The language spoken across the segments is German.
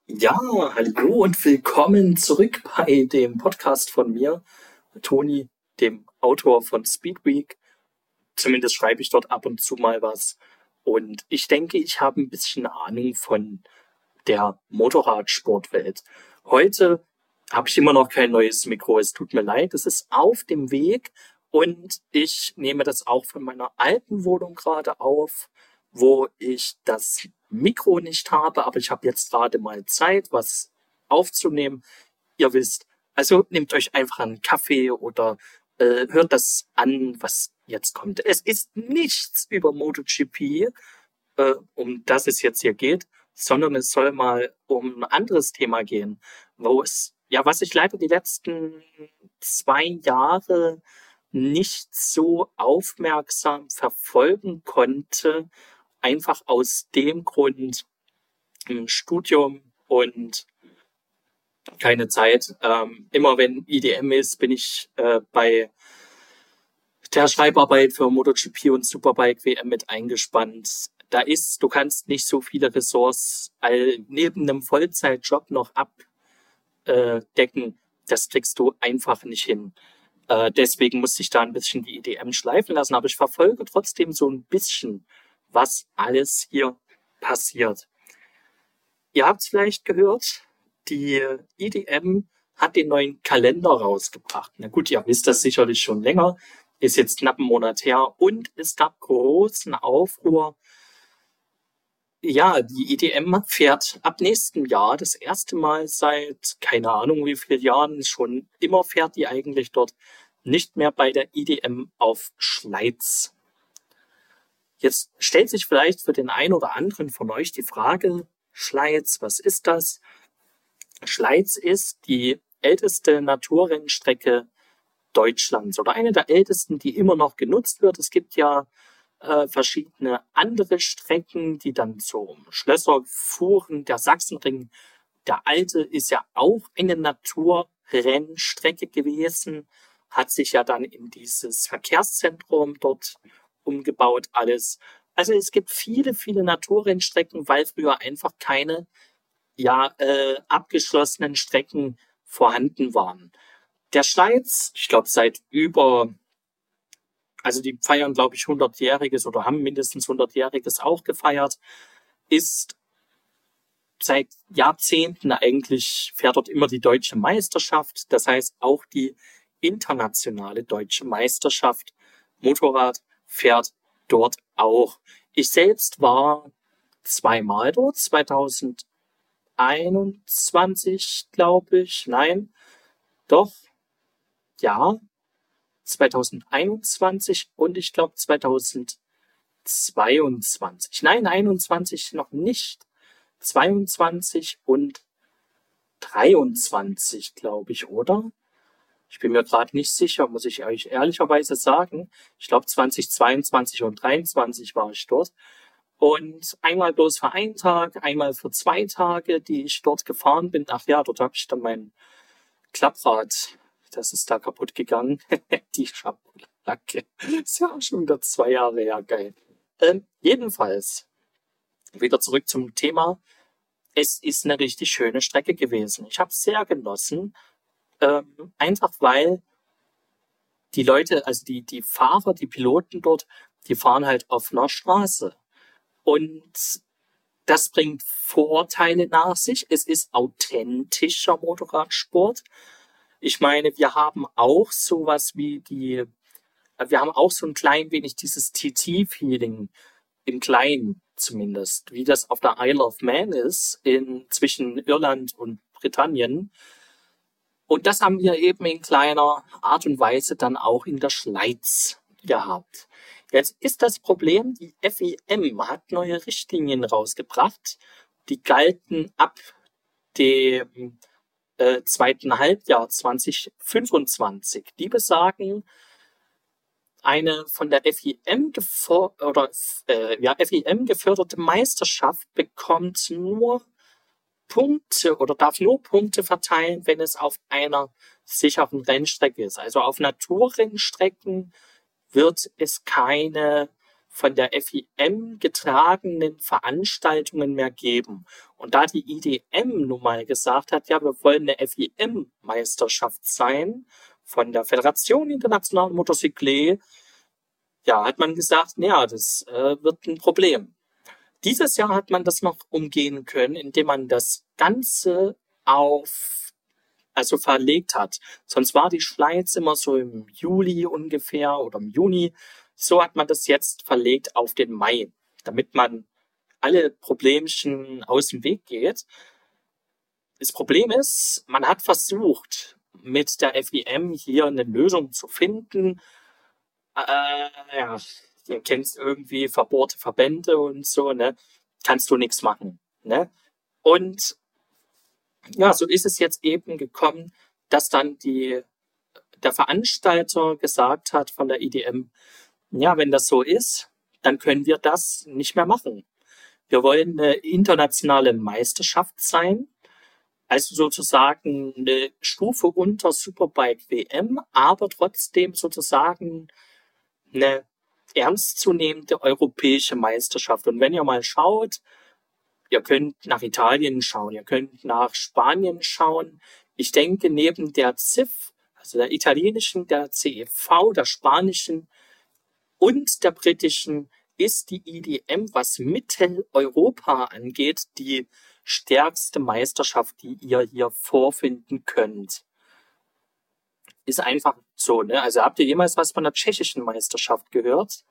Ja, hallo und willkommen zurück bei dem Podcast von mir, Toni, dem Autor von Speedweek. Zumindest schreibe ich dort ab und zu mal was. Und ich denke, ich habe ein bisschen Ahnung von der Motorradsportwelt. Heute habe ich immer noch kein neues Mikro. Es tut mir leid, es ist auf dem Weg und ich nehme das auch von meiner alten Wohnung gerade auf, wo ich das Mikro nicht habe, aber ich habe jetzt gerade mal Zeit, was aufzunehmen. Ihr wisst, also nehmt euch einfach einen Kaffee oder hört das an, was jetzt kommt. Es ist nichts über MotoGP, um das es jetzt hier geht, sondern es soll mal um ein anderes Thema gehen, was ich leider die letzten 2 Jahre nicht so aufmerksam verfolgen konnte, einfach aus dem Grund, Studium und keine Zeit. Immer wenn IDM ist, bin ich bei der Schreibarbeit für MotoGP und Superbike WM mit eingespannt. Du kannst nicht so viele Ressorts neben einem Vollzeitjob noch abdecken. Das kriegst du einfach nicht hin. Deswegen musste ich da ein bisschen die IDM schleifen lassen, aber ich verfolge trotzdem so ein bisschen, was alles hier passiert. Ihr habt es vielleicht gehört, die IDM hat den neuen Kalender rausgebracht. Na gut, ihr wisst das sicherlich schon länger, ist jetzt knapp einen Monat her und es gab großen Aufruhr. Ja, die IDM fährt ab nächstem Jahr das erste Mal seit keine Ahnung wie vielen Jahren, schon immer fährt die eigentlich dort, nicht mehr bei der IDM auf Schleiz. Jetzt stellt sich vielleicht für den einen oder anderen von euch die Frage, Schleiz, was ist das? Schleiz ist die älteste Naturrennstrecke Deutschlands oder eine der ältesten, die immer noch genutzt wird. Es gibt ja verschiedene andere Strecken, die dann zum Schlösser fuhren. Der Sachsenring, der alte, ist ja auch eine Naturrennstrecke gewesen, hat sich ja dann in dieses Verkehrszentrum dort umgebaut, alles. Also es gibt viele, viele Naturrennstrecken, weil früher einfach keine abgeschlossenen Strecken vorhanden waren. Der Schleiz, ich glaube also die feiern, glaube ich, 100-jähriges oder haben mindestens 100-jähriges auch gefeiert, ist seit Jahrzehnten eigentlich, fährt dort immer die deutsche Meisterschaft. Das heißt, auch die internationale deutsche Meisterschaft Motorrad fährt dort auch. Ich selbst war zweimal dort, 2021, glaube ich. Nein, doch, ja, 2021 und ich glaube 2022. Nein, 21 noch nicht. 22 und 23, glaube ich, oder? Ich bin mir gerade nicht sicher, muss ich euch ehrlicherweise sagen. Ich glaube 2022 und 23 war ich dort. Und einmal bloß für einen Tag, einmal für 2 Tage, die ich dort gefahren bin. Ach ja, dort habe ich dann mein Klapprad, das ist da kaputt gegangen. Die Schabracke. Ist ja auch schon wieder 2 Jahre her, geil. Jedenfalls, wieder zurück zum Thema. Es ist eine richtig schöne Strecke gewesen. Ich habe es sehr genossen, einfach weil die Leute, also die Fahrer, die Piloten dort, die fahren halt auf einer Straße. Und das bringt Vorteile nach sich. Es ist authentischer Motorradsport. Ich meine, wir haben auch so ein klein wenig dieses TT-Feeling, im Kleinen zumindest, wie das auf der Isle of Man ist, zwischen Irland und Britannien. Und das haben wir eben in kleiner Art und Weise dann auch in der Schleiz gehabt. Jetzt ist das Problem, die FIM hat neue Richtlinien rausgebracht, die galten ab dem zweiten Halbjahr 2025. Die besagen, eine von der FIM geförderte Meisterschaft bekommt nur Punkte oder darf nur Punkte verteilen, wenn es auf einer sicheren Rennstrecke ist. Also auf Naturrennstrecken wird es keine von der FIM getragenen Veranstaltungen mehr geben. Und da die IDM nun mal gesagt hat, ja, wir wollen eine FIM-Meisterschaft sein von der Föderation Internationale Motorcycle, ja, hat man gesagt, ja, das wird ein Problem. Dieses Jahr hat man das noch umgehen können, indem man das Ganze verlegt hat. Sonst war die Schweiz immer so im Juli ungefähr oder im Juni. So hat man das jetzt verlegt auf den Mai, damit man alle Problemchen aus dem Weg geht. Das Problem ist, man hat versucht, mit der FIM hier eine Lösung zu finden. Ja, ihr kennt irgendwie verbohrte Verbände und so, ne? Kannst du nichts machen, ne? Und ja, so ist es jetzt eben gekommen, dass dann der Veranstalter gesagt hat von der IDM, ja, wenn das so ist, dann können wir das nicht mehr machen. Wir wollen eine internationale Meisterschaft sein, also sozusagen eine Stufe unter Superbike WM, aber trotzdem sozusagen eine ernstzunehmende europäische Meisterschaft. Und wenn ihr mal schaut, ihr könnt nach Italien schauen, ihr könnt nach Spanien schauen. Ich denke, neben der CIF, also der italienischen, der CEV, der spanischen und der britischen, ist die IDM, was Mitteleuropa angeht, die stärkste Meisterschaft, die ihr hier vorfinden könnt. Ist einfach so, ne? Also habt ihr jemals was von der tschechischen Meisterschaft gehört?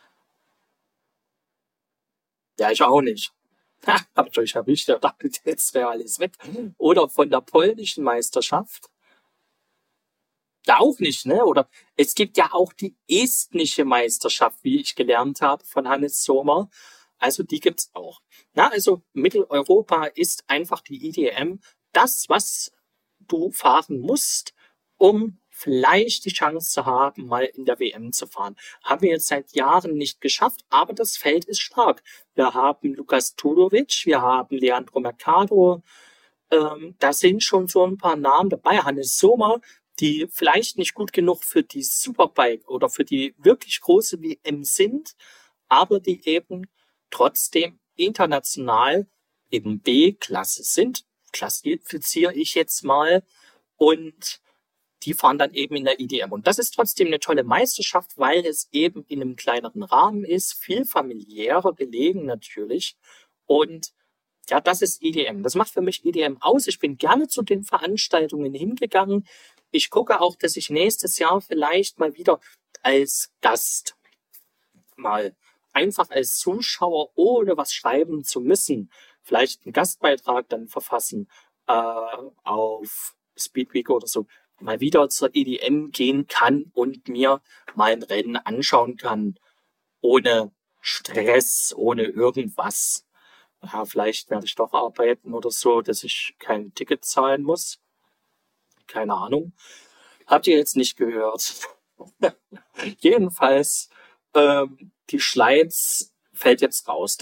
Ja, ich auch nicht. Ha, habt ihr euch erwischt, ihr dachtet, jetzt wäre alles weg. Oder von der polnischen Meisterschaft? Ja, auch nicht, ne? Oder es gibt ja auch die estnische Meisterschaft, wie ich gelernt habe von Hannes Sommer. Also die gibt's auch. Na, also Mitteleuropa ist einfach die IDM, das, was du fahren musst, um vielleicht die Chance zu haben, mal in der WM zu fahren. Haben wir jetzt seit Jahren nicht geschafft, aber das Feld ist stark. Wir haben Lukas Tudovic, wir haben Leandro Mercado, da sind schon so ein paar Namen dabei. Hannes Sommer, die vielleicht nicht gut genug für die Superbike oder für die wirklich große WM sind, aber die eben trotzdem international eben B-Klasse sind, klassifiziere ich jetzt mal, und die fahren dann eben in der IDM. Und das ist trotzdem eine tolle Meisterschaft, weil es eben in einem kleineren Rahmen ist, viel familiärer gelegen natürlich. Und ja, das ist IDM. Das macht für mich IDM aus. Ich bin gerne zu den Veranstaltungen hingegangen. Ich gucke auch, dass ich nächstes Jahr vielleicht mal wieder als Gast, mal einfach als Zuschauer, ohne was schreiben zu müssen, vielleicht einen Gastbeitrag dann verfassen auf Speedweek oder so, mal wieder zur EDM gehen kann und mir mal ein Rennen anschauen kann, ohne Stress, ohne irgendwas. Ja, vielleicht werde ich doch arbeiten oder so, dass ich kein Ticket zahlen muss. Keine Ahnung. Habt ihr jetzt nicht gehört. Jedenfalls, die Schleiz fällt jetzt raus.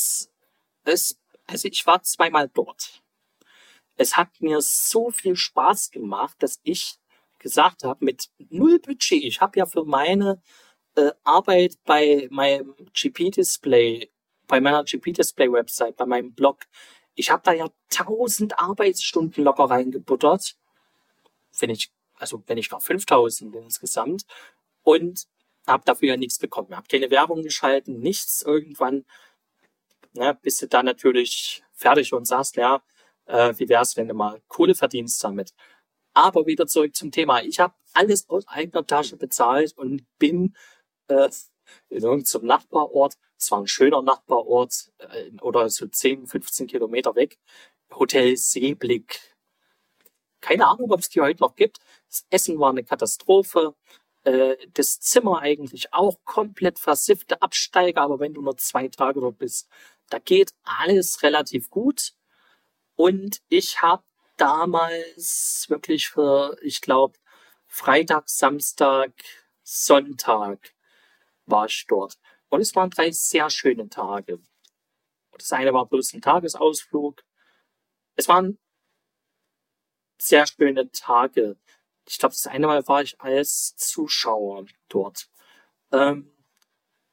Also ich war zweimal dort. Es hat mir so viel Spaß gemacht, dass ich gesagt habe, mit null Budget, ich habe ja für meine Arbeit bei meinem GP-Display, bei meiner GP-Display-Website, bei meinem Blog, ich habe da ja 1000 Arbeitsstunden locker reingebuttert. Wenn ich noch 5000 insgesamt, und habe dafür ja nichts bekommen. Habe keine Werbung geschalten, nichts. Irgendwann bist du dann natürlich fertig und sagst, ja, wie wär's, wenn du mal Kohle verdienst damit. Aber wieder zurück zum Thema. Ich habe alles aus eigener Tasche bezahlt und bin in irgendeinem Nachbarort. Es war ein schöner Nachbarort, oder so 10, 15 Kilometer weg. Hotel Seeblick. Keine Ahnung, ob es die heute noch gibt. Das Essen war eine Katastrophe. Das Zimmer eigentlich auch komplett versiffte Absteiger, aber wenn du nur 2 Tage dort bist, da geht alles relativ gut. Und ich habe damals wirklich für, ich glaube, Freitag, Samstag, Sonntag war ich dort. Und es waren 3 sehr schöne Tage. Das eine war bloß ein Tagesausflug. Es waren sehr schöne Tage. Ich glaube, das eine Mal war ich als Zuschauer dort.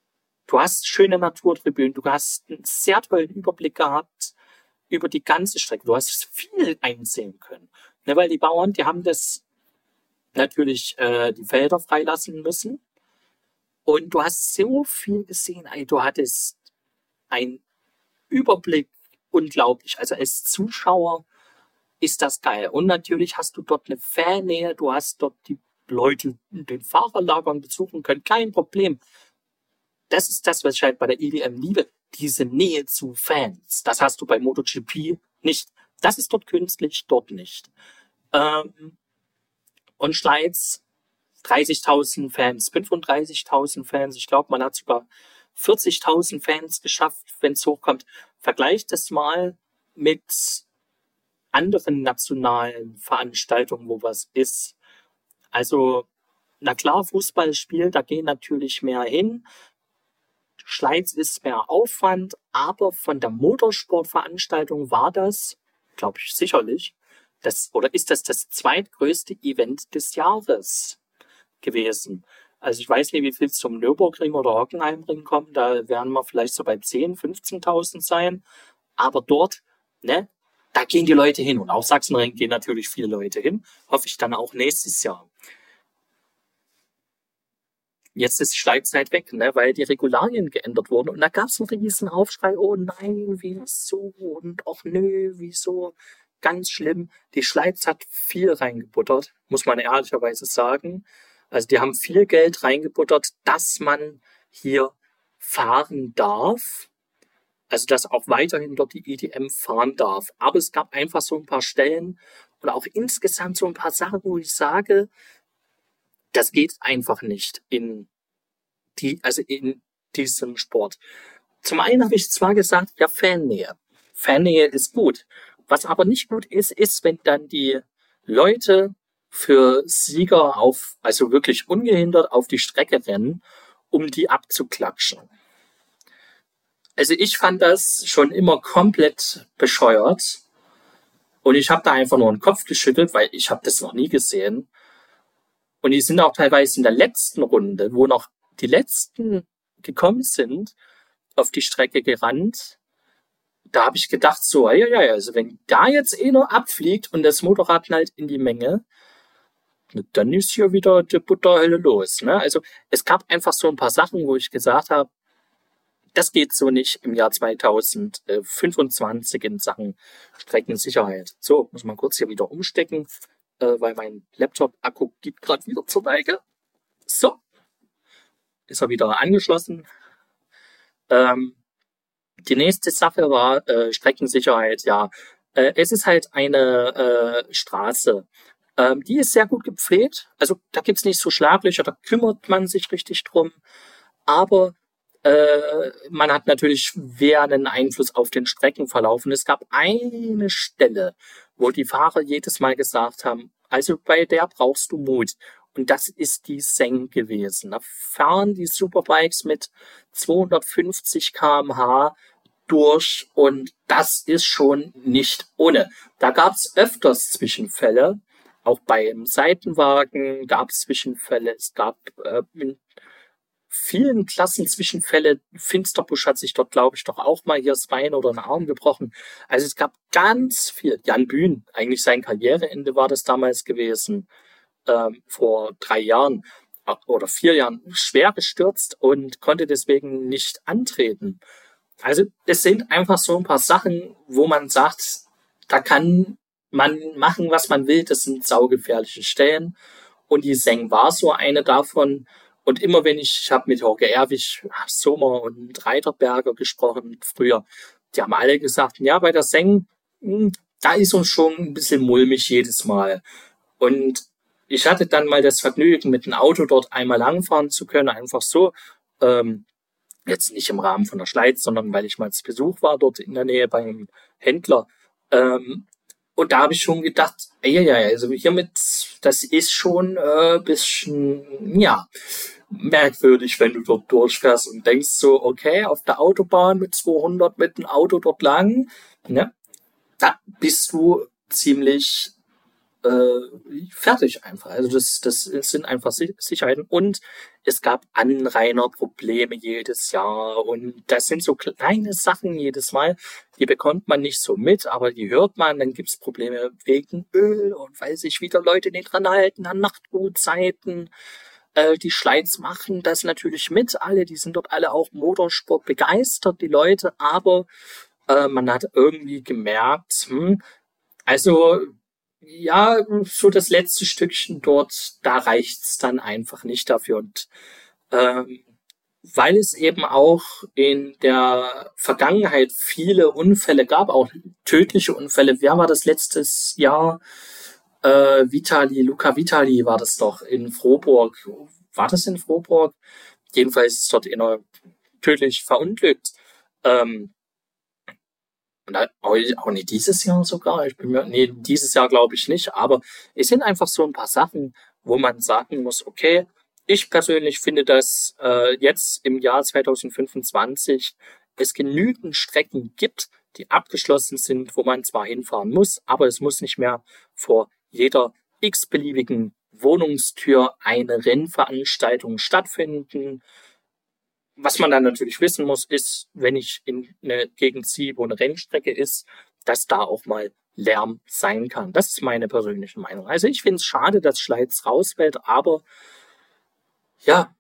Du hast schöne Naturtribünen, du hast einen sehr tollen Überblick gehabt über die ganze Strecke. Du hast viel einsehen können. Ne, weil die Bauern, die haben das natürlich die Felder freilassen müssen. Und du hast so viel gesehen. Ey, du hattest einen Überblick, unglaublich. Also als Zuschauer ist das geil. Und natürlich hast du dort eine Fannähe, du hast dort die Leute in den Fahrerlagern besuchen können, kein Problem. Das ist das, was ich halt bei der EDM liebe, diese Nähe zu Fans. Das hast du bei MotoGP nicht. Das ist dort künstlich, dort nicht. Und Schleiz, 30.000 Fans, 35.000 Fans, ich glaube, man hat sogar 40.000 Fans geschafft, wenn es hochkommt. Vergleicht das mal mit anderen nationalen Veranstaltungen, wo was ist. Also, na klar, Fußballspiel, da gehen natürlich mehr hin. Schleiz ist mehr Aufwand, aber von der Motorsportveranstaltung war das, glaube ich, sicherlich, ist das zweitgrößte Event des Jahres gewesen. Also ich weiß nicht, wie viel zum Nürburgring oder Hockenheimring kommen, da werden wir vielleicht so bei 10.000, 15.000 sein, aber dort, ne, da gehen die Leute hin und auch Sachsenring gehen natürlich viele Leute hin, hoffe ich dann auch nächstes Jahr. Jetzt ist Schleizzeit weg, ne, weil die Regularien geändert wurden und da gab es einen riesen Aufschrei, oh nein, wieso und ach nö, wieso, ganz schlimm. Die Schleiz hat viel reingebuttert, muss man ehrlicherweise sagen. Also die haben viel Geld reingebuttert, dass man hier fahren darf, also dass auch weiterhin dort die EDM fahren darf. Aber es gab einfach so ein paar Stellen und auch insgesamt so ein paar Sachen, wo ich sage, das geht einfach nicht in diesem Sport. Zum einen habe ich zwar gesagt, ja, Fannähe. Fannähe ist gut. Was aber nicht gut ist, wenn dann die Leute für Sieger also wirklich ungehindert auf die Strecke rennen, um die abzuklatschen. Also ich fand das schon immer komplett bescheuert. Und ich habe da einfach nur den Kopf geschüttelt, weil ich habe das noch nie gesehen. Und die sind auch teilweise in der letzten Runde, wo noch die Letzten gekommen sind, auf die Strecke gerannt. Da habe ich gedacht, so, ja, also wenn da jetzt einer abfliegt und das Motorrad knallt in die Menge, dann ist hier wieder die Butterhölle los. Ne? Also es gab einfach so ein paar Sachen, wo ich gesagt habe, das geht so nicht im Jahr 2025 in Sachen Streckensicherheit. So, muss man kurz hier wieder umstecken, weil mein Laptop-Akku geht gerade wieder zur Neige. So, ist er wieder angeschlossen. Die nächste Sache war Streckensicherheit. Ja, es ist halt eine Straße. Die ist sehr gut gepflegt. Also da gibt's nicht so Schlaglöcher, da kümmert man sich richtig drum. Aber man hat natürlich einen Einfluss auf den Streckenverlauf. Und es gab eine Stelle, wo die Fahrer jedes Mal gesagt haben, also bei der brauchst du Mut. Und das ist die Seng gewesen. Da fahren die Superbikes mit 250 km/h durch und das ist schon nicht ohne. Da gab es öfters Zwischenfälle. Auch beim Seitenwagen gab es Zwischenfälle. Es gab in vielen Klassen Zwischenfälle. Finsterbusch hat sich dort, glaube ich, doch auch mal hier das Bein oder einen Arm gebrochen. Also es gab ganz viel. Jan Bühn, eigentlich sein Karriereende war das damals gewesen, vor 3 Jahren oder 4 Jahren, schwer gestürzt und konnte deswegen nicht antreten. Also es sind einfach so ein paar Sachen, wo man sagt, da kann man machen, was man will. Das sind saugefährliche Stellen. Und die Seng war so eine davon. Und immer wenn ich habe mit Jorge Erwig, Sommer und Reiterberger gesprochen früher, die haben alle gesagt, ja, bei der Seng, da ist uns schon ein bisschen mulmig jedes Mal. Und ich hatte dann mal das Vergnügen, mit dem Auto dort einmal langfahren zu können, einfach so, jetzt nicht im Rahmen von der Schleiz, sondern weil ich mal zu Besuch war dort in der Nähe beim Händler. Und da habe ich schon gedacht, also hiermit, das ist schon bisschen, ja, merkwürdig, wenn du dort durchfährst und denkst so, okay, auf der Autobahn mit 200 mit dem Auto dort lang, ne, da bist du ziemlich fertig einfach. Also das sind einfach Sicherheiten. Und es gab Anrainerprobleme jedes Jahr. Und das sind so kleine Sachen jedes Mal, die bekommt man nicht so mit, aber die hört man. Dann gibt's Probleme wegen Öl und weil sich wieder Leute nicht dran halten an Nachtruhezeiten. Die Schleiz machen das natürlich mit. Die sind dort alle auch Motorsport begeistert, die Leute. Aber man hat irgendwie gemerkt, also ja, so das letzte Stückchen dort, da reicht's dann einfach nicht dafür. Und ähm, weil es eben auch in der Vergangenheit viele Unfälle gab, auch tödliche Unfälle. Wer war das letztes Jahr? Luca Vitali war das doch in Frohburg. War das in Frohburg? Jedenfalls ist dort einer tödlich verunglückt. Auch nicht dieses Jahr sogar. Dieses Jahr glaube ich nicht. Aber es sind einfach so ein paar Sachen, wo man sagen muss, okay, ich persönlich finde, dass jetzt im Jahr 2025 es genügend Strecken gibt, die abgeschlossen sind, wo man zwar hinfahren muss, aber es muss nicht mehr vor jeder x-beliebigen Wohnungstür eine Rennveranstaltung stattfinden. Was man dann natürlich wissen muss, ist, wenn ich in eine Gegend ziehe, wo eine Rennstrecke ist, dass da auch mal Lärm sein kann. Das ist meine persönliche Meinung. Also ich finde es schade, dass Schleiz rausfällt, aber ja,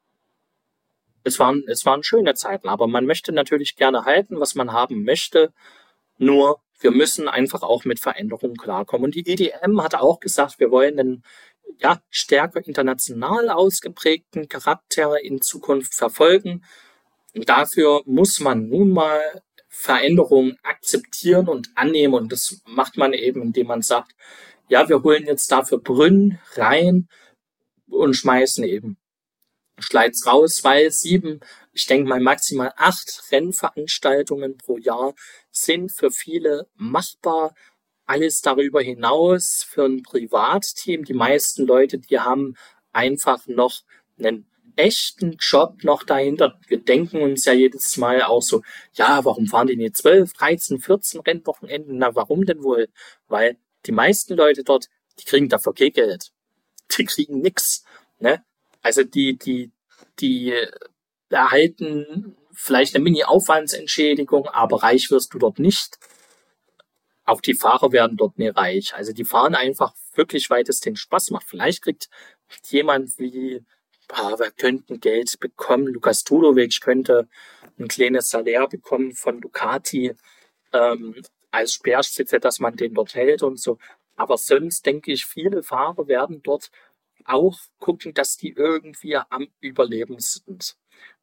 es waren schöne Zeiten. Aber man möchte natürlich gerne halten, was man haben möchte. Nur wir müssen einfach auch mit Veränderungen klarkommen. Und die EDM hat auch gesagt, wir wollen einen stärker international ausgeprägten Charakter in Zukunft verfolgen. Und dafür muss man nun mal Veränderungen akzeptieren und annehmen. Und das macht man eben, indem man sagt, ja, wir holen jetzt dafür Brünn rein und schmeißen eben Schleiz raus, weil 7, ich denke mal maximal 8 Rennveranstaltungen pro Jahr sind für viele machbar. Alles darüber hinaus für ein Privatteam. Die meisten Leute, die haben einfach noch einen echten Job noch dahinter. Wir denken uns ja jedes Mal auch so, ja, warum fahren die nicht 12, 13, 14 Rennwochenenden? Na, warum denn wohl? Weil die meisten Leute dort, die kriegen dafür kein Geld. Die kriegen nix, ne? Also die erhalten vielleicht eine Mini-Aufwandsentschädigung, aber reich wirst du dort nicht. Auch die Fahrer werden dort nicht reich. Also die fahren einfach wirklich, weil es den Spaß macht. Vielleicht kriegt jemand wir könnten Geld bekommen. Lukas Tudovic könnte ein kleines Salär bekommen von Ducati als Speerspitze, dass man den dort hält und so. Aber sonst denke ich, viele Fahrer werden dort auch gucken, dass die irgendwie am Überleben sind.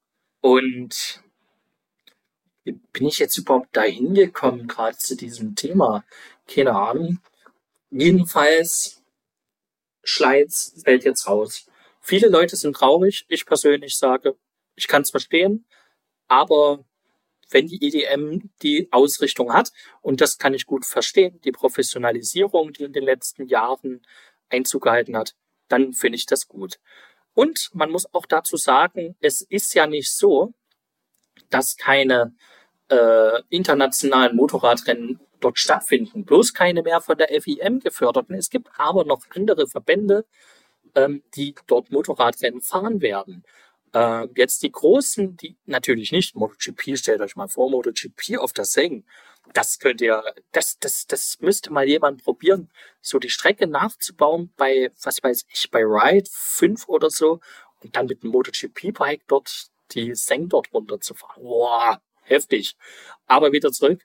Und wie bin ich jetzt überhaupt dahin gekommen, gerade zu diesem Thema? Keine Ahnung. Jedenfalls, Schleiz fällt jetzt raus. Viele Leute sind traurig. Ich persönlich sage, ich kann es verstehen, aber wenn die EDM die Ausrichtung hat, und das kann ich gut verstehen, die Professionalisierung, die in den letzten Jahren Einzug gehalten hat, dann finde ich das gut. Und man muss auch dazu sagen, es ist ja nicht so, dass keine internationalen Motorradrennen dort stattfinden. Bloß keine mehr von der FIM geförderten. Es gibt aber noch andere Verbände, die dort Motorradrennen fahren werden. Jetzt die großen, die natürlich nicht MotoGP, stellt euch mal vor, MotoGP auf das Hängen. Das könnt ihr, das müsste mal jemand probieren, so die Strecke nachzubauen bei, was weiß ich, bei Ride 5 oder so und dann mit einem MotoGP-Bike dort die Seng dort runterzufahren. Boah, heftig. Aber wieder zurück.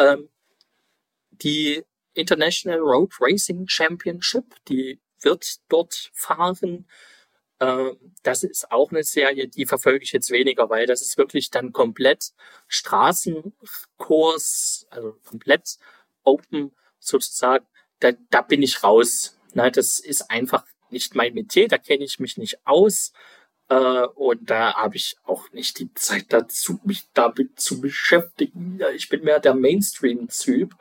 Die International Road Racing Championship, die wird dort fahren. Das ist auch eine Serie, die verfolge ich jetzt weniger, weil das ist wirklich dann komplett Straßenkurs, also komplett open sozusagen. Da bin ich raus. Na, das ist einfach nicht mein Metier, da kenne ich mich nicht aus. Und da habe ich auch nicht die Zeit dazu, mich damit zu beschäftigen. Ja, ich bin mehr der Mainstream-Typ.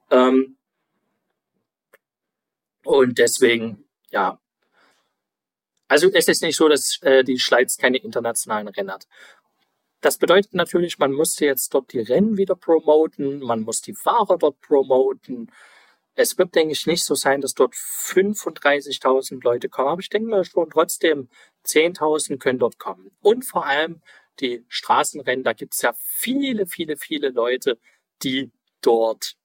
Und deswegen, ja. Also es ist nicht so, dass die Schleiz keine internationalen Rennen hat. Das bedeutet natürlich, man musste jetzt dort die Rennen wieder promoten, man muss die Fahrer dort promoten. Es wird, denke ich, nicht so sein, dass dort 35.000 Leute kommen, aber ich denke mal schon trotzdem 10.000 können dort kommen. Und vor allem die Straßenrennen, da gibt es ja viele, viele, viele Leute, die dort,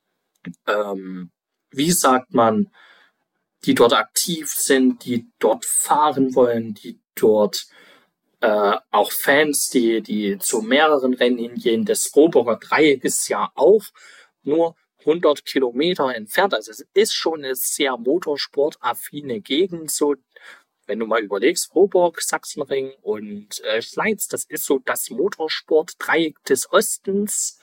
wie sagt man, die dort aktiv sind, die dort fahren wollen, die dort auch Fans, die zu mehreren Rennen hingehen. Das Roburger Dreieck ist ja auch nur 100 Kilometer entfernt. Also es ist schon eine sehr motorsportaffine Gegend. So, wenn du mal überlegst, Roburg, Sachsenring und Schleiz, das ist so das Motorsportdreieck des Ostens.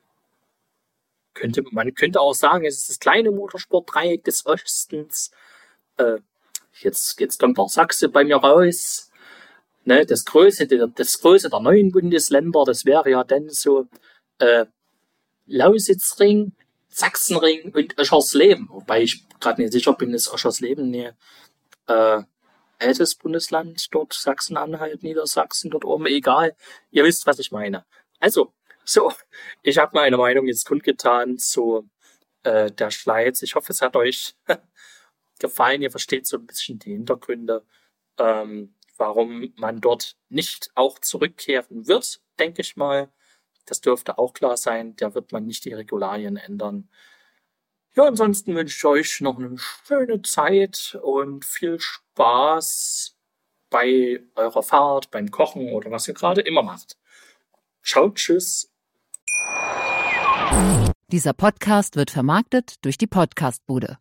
Man könnte auch sagen, es ist das kleine Motorsportdreieck des Ostens. Jetzt kommt der Sachse bei mir raus. Ne, das Größe der neuen Bundesländer, das wäre ja dann so Lausitzring, Sachsenring und Oschersleben. Wobei ich gerade nicht sicher bin, ist Oschersleben ne ältes Bundesland dort, Sachsen-Anhalt, Niedersachsen, dort oben, egal. Ihr wisst, was ich meine. Also, so, ich habe meine Meinung jetzt kundgetan zu der Schleiz. Ich hoffe, es hat euch gefallen. Ihr versteht so ein bisschen die Hintergründe, warum man dort nicht auch zurückkehren wird, denke ich mal. Das dürfte auch klar sein. Da wird man nicht die Regularien ändern. Ja, ansonsten wünsche ich euch noch eine schöne Zeit und viel Spaß bei eurer Fahrt, beim Kochen oder was ihr gerade immer macht. Ciao, tschüss. Dieser Podcast wird vermarktet durch die Podcastbude.